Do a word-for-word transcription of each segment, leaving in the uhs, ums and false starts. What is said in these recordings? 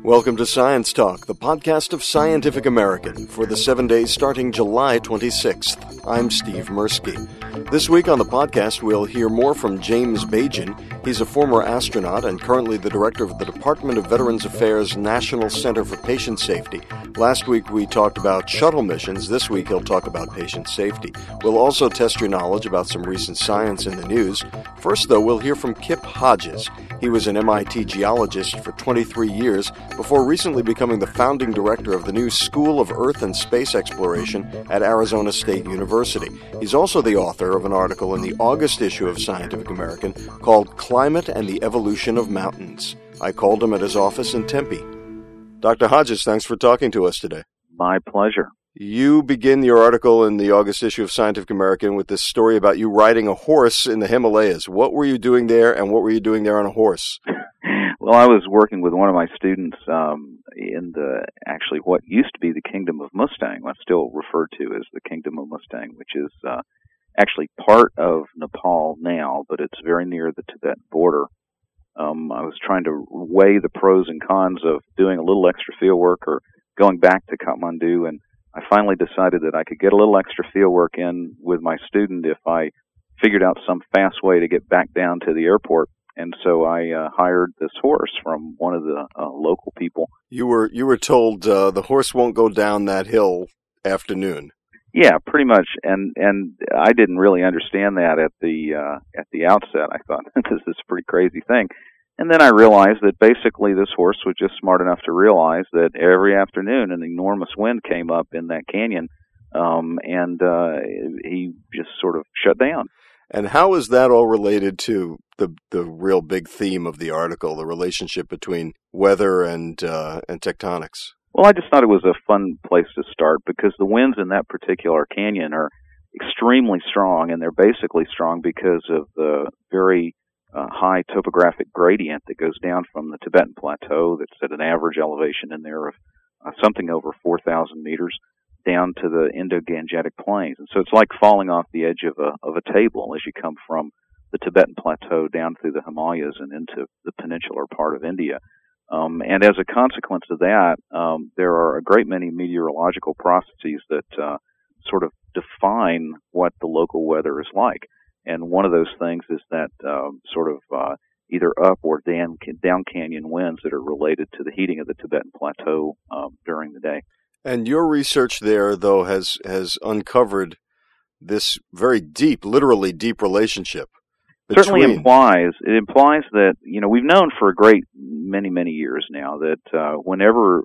Welcome to Science Talk, the podcast of Scientific American, for the seven days starting July twenty-sixth. I'm Steve Mirsky. This week on the podcast, we'll hear more from James Bajan. He's a former astronaut and currently the director of the Department of Veterans Affairs National Center for Patient Safety. Last week we talked about shuttle missions. This week he'll talk about patient safety. We'll also test your knowledge about some recent science in the news. First, though, we'll hear from Kip Hodges. He was an M I T geologist for twenty-three years before recently becoming the founding director of the new School of Earth and Space Exploration at Arizona State University. He's also the author of an article in the August issue of Scientific American called Climate and the Evolution of Mountains. I called him at his office in Tempe. Doctor Hodges, thanks for talking to us today. My pleasure. You begin your article in the August issue of Scientific American with this story about you riding a horse in the Himalayas. What were you doing there, and what were you doing there on a horse? Well, I was working with one of my students um, in the, actually what used to be the Kingdom of Mustang, what's still referred to as the Kingdom of Mustang, which is uh, actually part of Nepal now, but it's very near the Tibetan border. Um, I was trying to weigh the pros and cons of doing a little extra field work or going back to Kathmandu, and I finally decided that I could get a little extra field work in with my student if I figured out some fast way to get back down to the airport. And so I uh, hired this horse from one of the uh, local people. You were you were told uh, the horse won't go down that hill after noon. Yeah, pretty much. And and I didn't really understand that at the uh, at the outset. I thought this is a pretty crazy thing. And then I realized that basically this horse was just smart enough to realize that every afternoon an enormous wind came up in that canyon, um, and uh, he just sort of shut down. And how is that all related to the the real big theme of the article, the relationship between weather and uh, and tectonics? Well, I just thought it was a fun place to start because the winds in that particular canyon are extremely strong, and they're basically strong because of the very uh, high topographic gradient that goes down from the Tibetan Plateau that's at an average elevation in there of uh, something over four thousand meters down to the Indo-Gangetic Plains. And so it's like falling off the edge of a of a table as you come from the Tibetan Plateau down through the Himalayas and into the peninsular part of India. Um, and as a consequence of that, um, there are a great many meteorological processes that uh, sort of define what the local weather is like. And one of those things is that um, sort of uh, either up or down, down canyon winds that are related to the heating of the Tibetan Plateau um, during the day. And your research there, though, has has uncovered this very deep, literally deep relationship. Between... Certainly implies, it implies that, you know, we've known for a great many, many years now that uh, whenever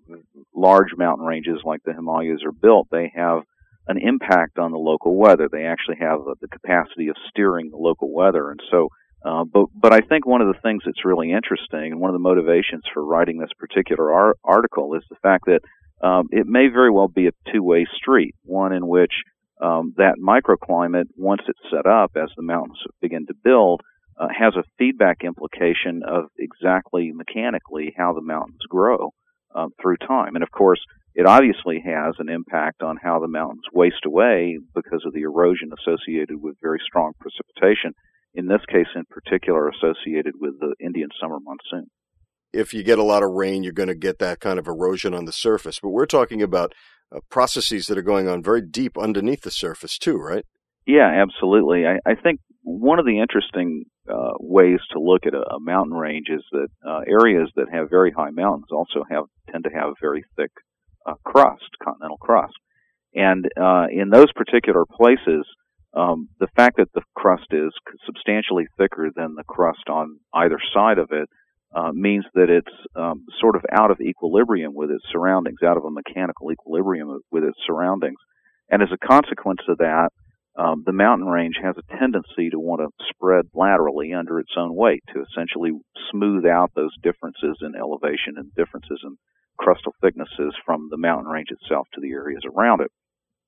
large mountain ranges like the Himalayas are built, they have an impact on the local weather. They actually have the capacity of steering the local weather. And so, uh, but, but I think one of the things that's really interesting and one of the motivations for writing this particular ar- article is the fact that Um, it may very well be a two-way street, one in which um, that microclimate, once it's set up as the mountains begin to build, uh, has a feedback implication of exactly mechanically how the mountains grow uh, through time. And of course, it obviously has an impact on how the mountains waste away because of the erosion associated with very strong precipitation, in this case in particular associated with the Indian summer monsoon. If you get a lot of rain, you're going to get that kind of erosion on the surface. But we're talking about uh, processes that are going on very deep underneath the surface too, right? Yeah, absolutely. I, I think one of the interesting uh, ways to look at a, a mountain range is that uh, areas that have very high mountains also have tend to have very thick uh, crust, continental crust. And uh, in those particular places, um, the fact that the crust is substantially thicker than the crust on either side of it Uh, means that it's um, sort of out of equilibrium with its surroundings, out of a mechanical equilibrium with its surroundings. And as a consequence of that, um, the mountain range has a tendency to want to spread laterally under its own weight to essentially smooth out those differences in elevation and differences in crustal thicknesses from the mountain range itself to the areas around it.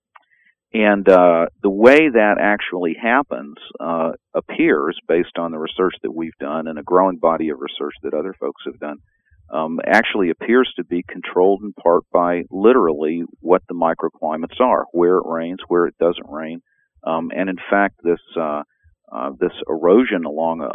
And uh, the way that actually happens uh, appears, based on the research that we've done and a growing body of research that other folks have done, um, actually appears to be controlled in part by literally what the microclimates are, where it rains, where it doesn't rain. Um, and in fact, this uh, uh, this erosion along a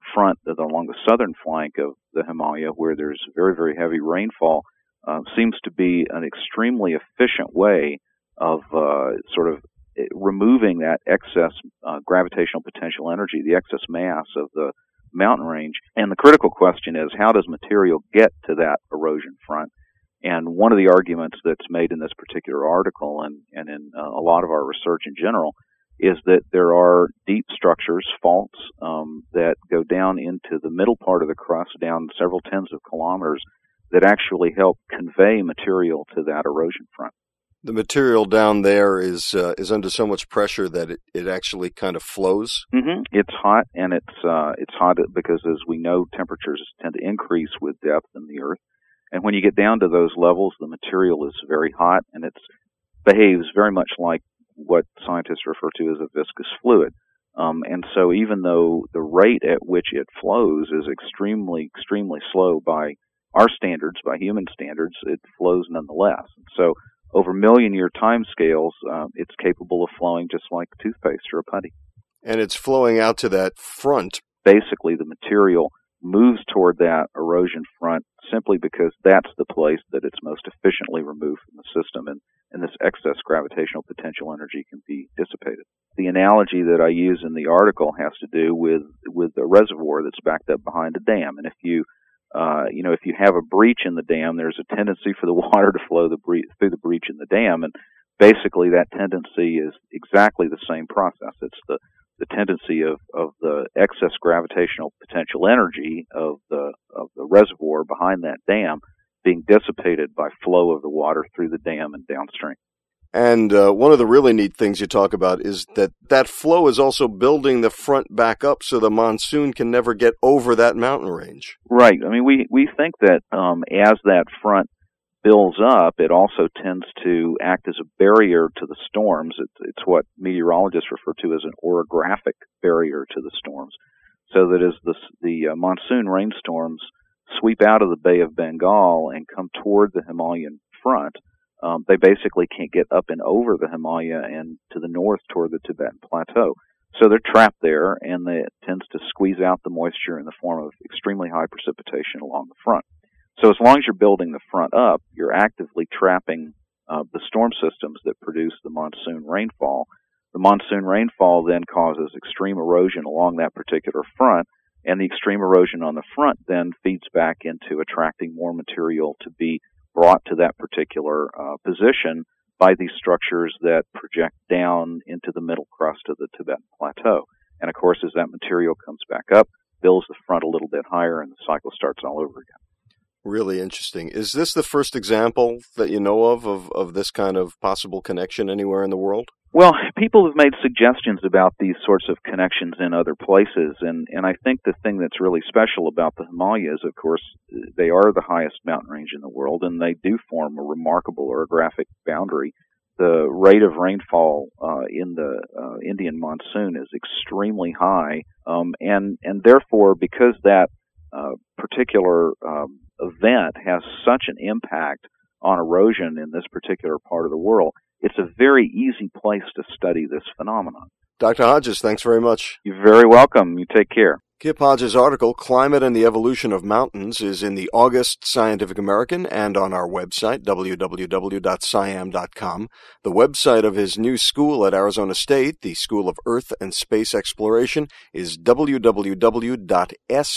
front along the southern flank of the Himalaya, where there's very, very heavy rainfall, uh, seems to be an extremely efficient way of uh, sort of removing that excess uh, gravitational potential energy, the excess mass of the mountain range. And the critical question is, how does material get to that erosion front? And one of the arguments that's made in this particular article and, and in uh, a lot of our research in general is that there are deep structures, faults, um, that go down into the middle part of the crust, down several tens of kilometers, that actually help convey material to that erosion front. The material down there is uh, is under so much pressure that it, it actually kind of flows? Mm-hmm. It's hot, and it's uh, it's hot because, as we know, temperatures tend to increase with depth in the Earth. And when you get down to those levels, the material is very hot, and it behaves very much like what scientists refer to as a viscous fluid. Um, and so even though the rate at which it flows is extremely, extremely slow by our standards, by human standards, it flows nonetheless. And so over million-year time scales, um, it's capable of flowing just like toothpaste or a putty. And it's flowing out to that front. Basically, the material moves toward that erosion front simply because that's the place that it's most efficiently removed from the system, and, and this excess gravitational potential energy can be dissipated. The analogy that I use in the article has to do with, with a reservoir that's backed up behind a dam. And if you Uh, you know, if you have a breach in the dam, there's a tendency for the water to flow the bre- through the breach in the dam, and basically that tendency is exactly the same process. It's the, the tendency of, of the excess gravitational potential energy of the of the reservoir behind that dam being dissipated by flow of the water through the dam and downstream. And uh, one of the really neat things you talk about is that that flow is also building the front back up so the monsoon can never get over that mountain range. Right. I mean, we, we think that um, as that front builds up, it also tends to act as a barrier to the storms. It's, it's what meteorologists refer to as an orographic barrier to the storms, so that as the, the uh, monsoon rainstorms sweep out of the Bay of Bengal and come toward the Himalayan front, Um, they basically can't get up and over the Himalaya and to the north toward the Tibetan Plateau. So they're trapped there, and they, it tends to squeeze out the moisture in the form of extremely high precipitation along the front. So as long as you're building the front up, you're actively trapping uh, the storm systems that produce the monsoon rainfall. The monsoon rainfall then causes extreme erosion along that particular front, and the extreme erosion on the front then feeds back into attracting more material to be brought to that particular uh, position by these structures that project down into the middle crust of the Tibetan Plateau. And of course, as that material comes back up, builds the front a little bit higher, and the cycle starts all over again. Really interesting. Is this the first example that you know of, of of this kind of possible connection anywhere in the world? Well, people have made suggestions about these sorts of connections in other places, and, and I think the thing that's really special about the Himalayas, of course, they are the highest mountain range in the world, and they do form a remarkable orographic boundary. The rate of rainfall uh, in the uh, Indian monsoon is extremely high, um, and, and therefore, because that uh, particular um, event has such an impact on erosion in this particular part of the world, it's a very easy place to study this phenomenon. Doctor Hodges, thanks very much. You're very welcome. You take care. Kip Hodges' article, Climate and the Evolution of Mountains, is in the August Scientific American and on our website, w w w dot sciam dot com. The website of his new school at Arizona State, the School of Earth and Space Exploration, is w w w dot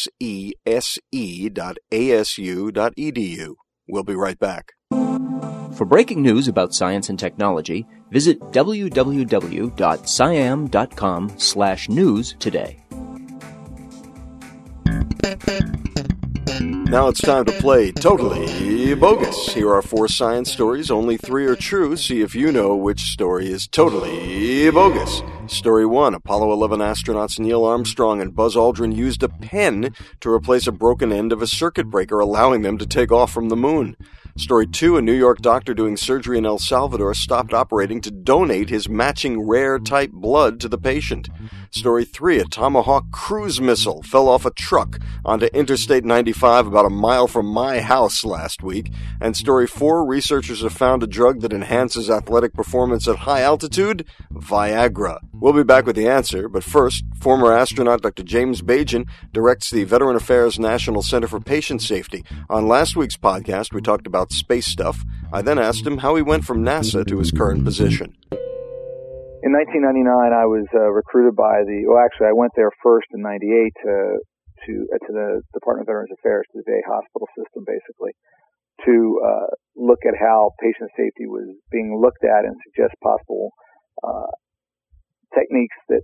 sese dot a s u dot e d u. We'll be right back. For breaking news about science and technology, visit w w w dot sciam dot com slash news today. Now it's time to play Totally Bogus. Here are four science stories. Only three are true. See if you know which story is totally bogus. Story one. Apollo eleven astronauts Neil Armstrong and Buzz Aldrin used a pen to replace a broken end of a circuit breaker, allowing them to take off from the moon. Story two. A New York doctor doing surgery in El Salvador stopped operating to donate his matching rare type blood to the patient. Story three, a Tomahawk cruise missile fell off a truck onto Interstate ninety-five about a mile from my house last week. And story four, researchers have found a drug that enhances athletic performance at high altitude, Viagra. We'll be back with the answer, but first, former astronaut Doctor James Bajan directs the Veteran Affairs National Center for Patient Safety. On last week's podcast, we talked about space stuff. I then asked him how he went from NASA to his current position. In nineteen ninety-nine, I was uh, recruited by the, well, actually, I went there first in ninety-eight to to, uh, to the Department of Veterans Affairs, to the V A hospital system, basically, to uh, look at how patient safety was being looked at and suggest possible uh, techniques that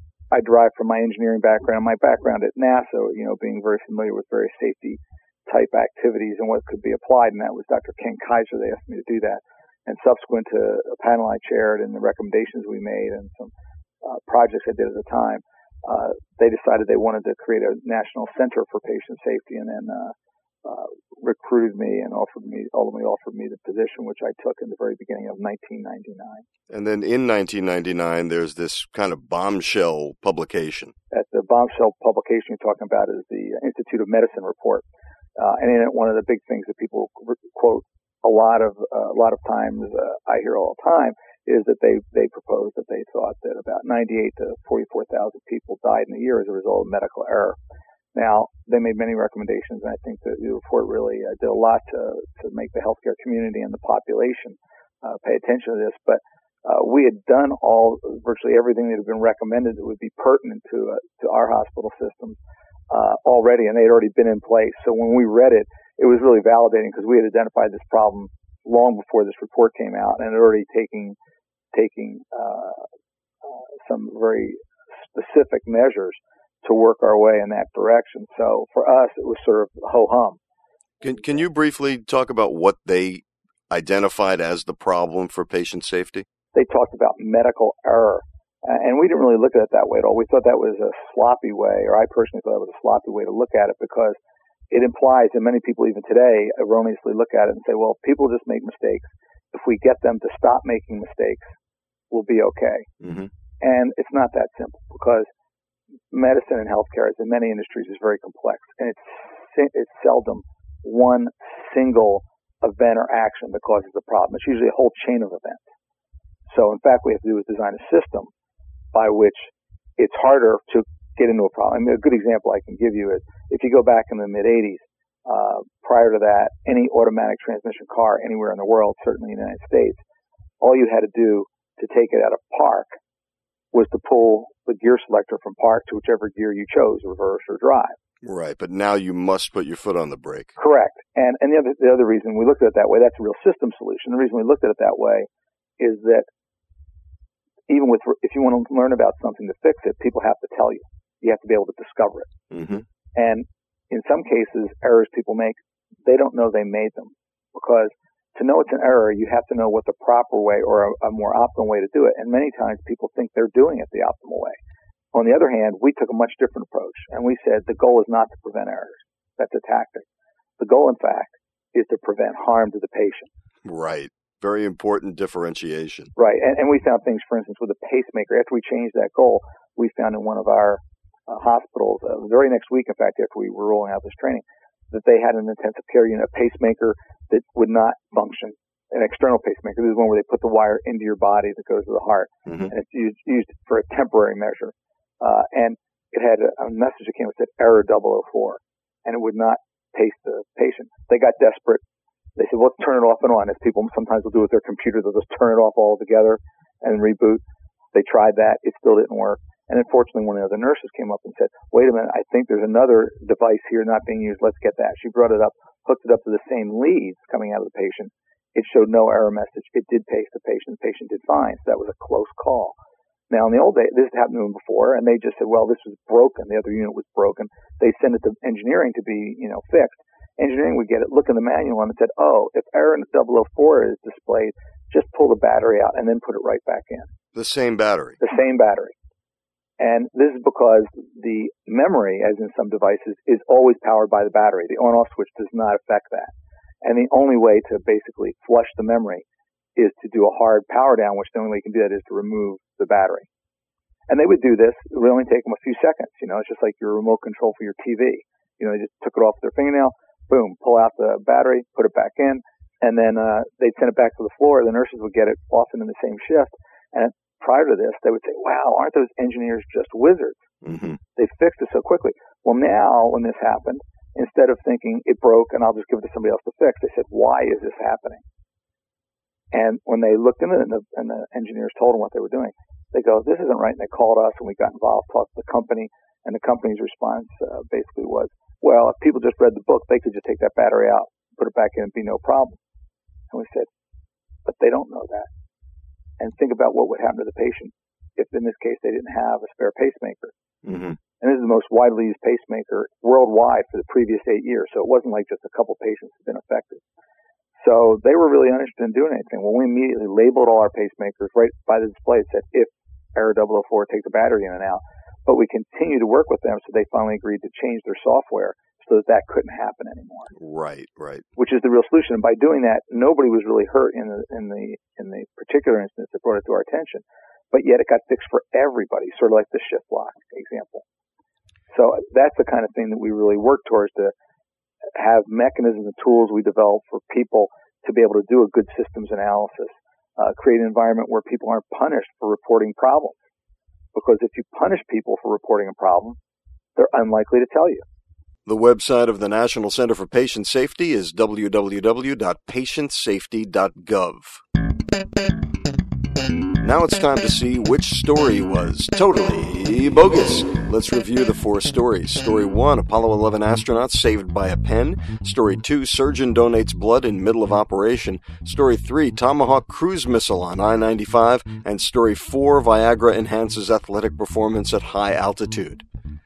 I derived from my engineering background, my background at NASA, you know, being very familiar with various safety type activities and what could be applied. And that was Doctor Ken Kaiser. They asked me to do that. And subsequent to a panel I chaired and the recommendations we made and some uh, projects I did at the time, uh, they decided they wanted to create a national center for patient safety, and then uh, uh, recruited me and offered me, ultimately offered me the position, which I took in the very beginning of nineteen ninety-nine. And then in nineteen ninety-nine, there's this kind of bombshell publication. At the bombshell publication you're talking about is the Institute of Medicine report. Uh, and in it, one of the big things that people quote a lot of uh, a lot of times uh, I hear all the time is that they they proposed that they thought that about ninety-eight to forty-four thousand people died in a year as a result of medical error. Now, they made many recommendations, and I think that the report really uh, did a lot to to make the healthcare community and the population uh, pay attention to this. But uh, we had done all virtually everything that had been recommended that would be pertinent to uh, to our hospital systems uh, already, and they had already been in place. So when we read it, it was really validating because we had identified this problem long before this report came out and had already taken taking uh, uh, some very specific measures to work our way in that direction. So for us, it was sort of ho-hum. Can, can you briefly talk about what they identified as the problem for patient safety? They talked about medical error, and we didn't really look at it that way at all. We thought that was a sloppy way, or I personally thought it was a sloppy way to look at it, because it implies, and many people even today erroneously look at it and say, well, people just make mistakes. If we get them to stop making mistakes, we'll be okay. Mm-hmm. And it's not that simple, because medicine and healthcare, as in many industries, is very complex. And it's, it's seldom one single event or action that causes the problem. It's usually a whole chain of events. So, in fact, what we have to do is design a system by which it's harder to get into a problem. I mean, a good example I can give you is if you go back in the mid-eighties, uh, prior to that, any automatic transmission car anywhere in the world, certainly in the United States, all you had to do to take it out of park was to pull the gear selector from park to whichever gear you chose, reverse or drive. Right, but now you must put your foot on the brake. Correct. And and the other the other reason we looked at it that way, that's a real system solution. The reason we looked at it that way is that even with, if you want to learn about something to fix it, people have to tell you. You have to be able to discover it. Mm-hmm. And in some cases, errors people make, they don't know they made them. Because to know it's an error, you have to know what the proper way or a, a more optimal way to do it. And many times people think they're doing it the optimal way. On the other hand, we took a much different approach. And we said the goal is not to prevent errors. That's a tactic. The goal, in fact, is to prevent harm to the patient. Right. Very important differentiation. Right. And, and we found things, for instance, with a pacemaker. After we changed that goal, we found in one of our uh, hospitals, uh, the very next week, in fact, after we were rolling out this training, that they had an intensive care unit, a pacemaker that would not function. An external pacemaker. This is one where they put the wire into your body that goes to the heart. Mm-hmm. And it's used, used for a temporary measure. Uh, and it had a, a message that came that said error double oh four. And it would not pace the patient. They got desperate. They said, well, let's turn it off and on. As people sometimes will do with their computer, they'll just turn it off altogether and reboot. They tried that. It still didn't work. And unfortunately, one of the other nurses came up and said, wait a minute, I think there's another device here not being used. Let's get that. She brought it up, hooked it up to the same leads coming out of the patient. It showed no error message. It did pace the patient. The patient did fine. So that was a close call. Now, in the old days, this had happened to them before, and they just said, well, this was broken. The other unit was broken. They send it to engineering to be, you know, fixed. Engineering would get it, look in the manual, and it said, oh, if error double oh four is displayed, just pull the battery out and then put it right back in. The same battery. The same battery. And this is because the memory, as in some devices, is always powered by the battery. The on-off switch does not affect that. And the only way to basically flush the memory is to do a hard power down, which the only way you can do that is to remove the battery. And they would do this. It would only take them a few seconds. You know, it's just like your remote control for your T V. You know, they just took it off their fingernail, boom, pull out the battery, put it back in, and then uh, they'd send it back to the floor. The nurses would get it often in the same shift. And prior to this, they would say, wow, aren't those engineers just wizards? Mm-hmm. They fixed it so quickly. Well, now when this happened, instead of thinking it broke and I'll just give it to somebody else to fix, they said, why is this happening? And when they looked into it and the, and the engineers told them what they were doing, they go, this isn't right. And they called us and we got involved, talked to the company, and the company's response uh, basically was, well, if people just read the book, they could just take that battery out, put it back in, and be no problem. And we said, but they don't know that. And think about what would happen to the patient if, in this case, they didn't have a spare pacemaker. Mm-hmm. And this is the most widely used pacemaker worldwide for the previous eight years. So it wasn't like just a couple patients had been affected. So they were really uninterested in doing anything. Well, we immediately labeled all our pacemakers right by the display. It said, if error double oh four, take the battery in and out. But we continue to work with them, so they finally agreed to change their software so that that couldn't happen anymore. Right, right. Which is the real solution. And by doing that, nobody was really hurt in the in the in the particular instance that brought it to our attention. But yet it got fixed for everybody, sort of like the shift lock example. So that's the kind of thing that we really work towards, to have mechanisms and tools we develop for people to be able to do a good systems analysis, uh, create an environment where people aren't punished for reporting problems. Because if you punish people for reporting a problem, they're unlikely to tell you. The website of the National Center for Patient Safety is w w w dot patient safety dot gov. Now it's time to see which story was totally bogus. Let's review the four stories. Story one, Apollo eleven astronauts saved by a pen. Story two, surgeon donates blood in middle of operation. Story three, Tomahawk cruise missile on I ninety-five. And story four, Viagra enhances athletic performance at high altitude.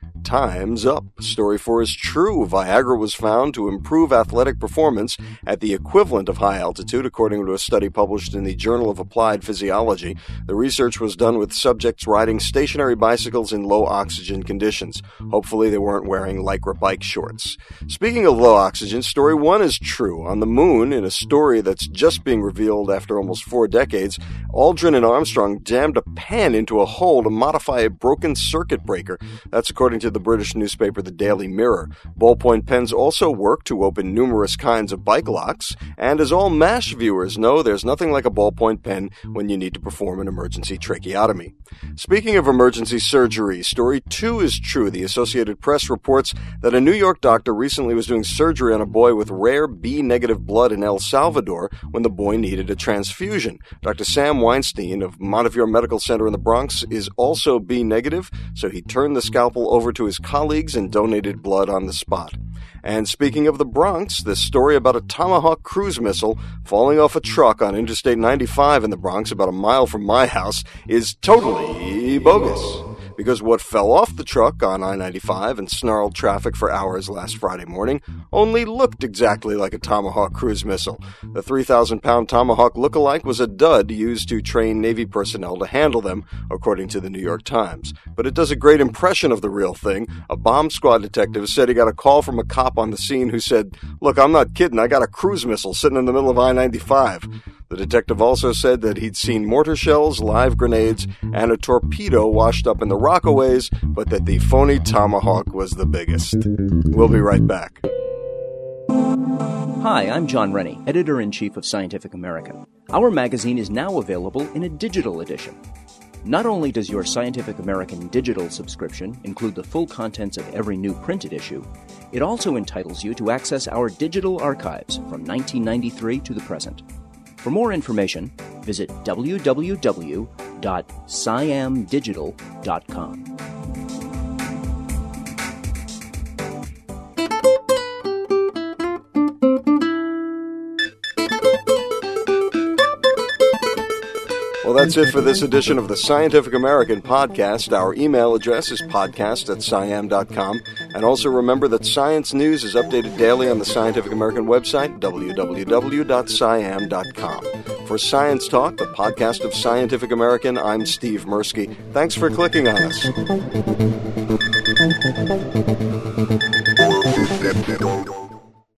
Time's up. Story four is true. Viagra was found to improve athletic performance at the equivalent of high altitude, according to a study published in the Journal of Applied Physiology. The research was done with subjects riding stationary bicycles in low oxygen conditions. Hopefully they weren't wearing Lycra bike shorts. Speaking of low oxygen, story one is true. On the moon, in a story that's just being revealed after almost four decades, Aldrin and Armstrong jammed a pen into a hole to modify a broken circuit breaker. That's according to the British newspaper The Daily Mirror. Ballpoint pens also work to open numerous kinds of bike locks, and as all MASH viewers know, there's nothing like a ballpoint pen when you need to perform an emergency tracheotomy. Speaking of emergency surgery, story two is true. The Associated Press reports that a New York doctor recently was doing surgery on a boy with rare B-negative blood in El Salvador when the boy needed a transfusion. Doctor Sam Weinstein of Montefiore Medical Center in the Bronx is also B-negative, so he turned the scalpel over to his colleagues and donated blood on the spot. And speaking of the Bronx, this story about a Tomahawk cruise missile falling off a truck on Interstate ninety-five in the Bronx, about a mile from my house, is totally bogus. Because what fell off the truck on I ninety-five and snarled traffic for hours last Friday morning only looked exactly like a Tomahawk cruise missile. The three thousand pound Tomahawk look-alike was a dud used to train Navy personnel to handle them, according to the New York Times. But it does a great impression of the real thing. A bomb squad detective said he got a call from a cop on the scene who said, "Look, I'm not kidding, I got a cruise missile sitting in the middle of I ninety-five. The detective also said that he'd seen mortar shells, live grenades, and a torpedo washed up in the Rockaways, but that the phony Tomahawk was the biggest. We'll be right back. Hi, I'm John Rennie, Editor-in-Chief of Scientific American. Our magazine is now available in a digital edition. Not only does your Scientific American digital subscription include the full contents of every new printed issue, it also entitles you to access our digital archives from nineteen ninety-three to the present. For more information, visit w w w dot siam digital dot com. Well, that's it for this edition of the Scientific American podcast. Our email address is podcast at siam dot com. And also remember that science news is updated daily on the Scientific American website, w w w dot siam dot com. For Science Talk, the podcast of Scientific American, I'm Steve Mirsky. Thanks for clicking on us.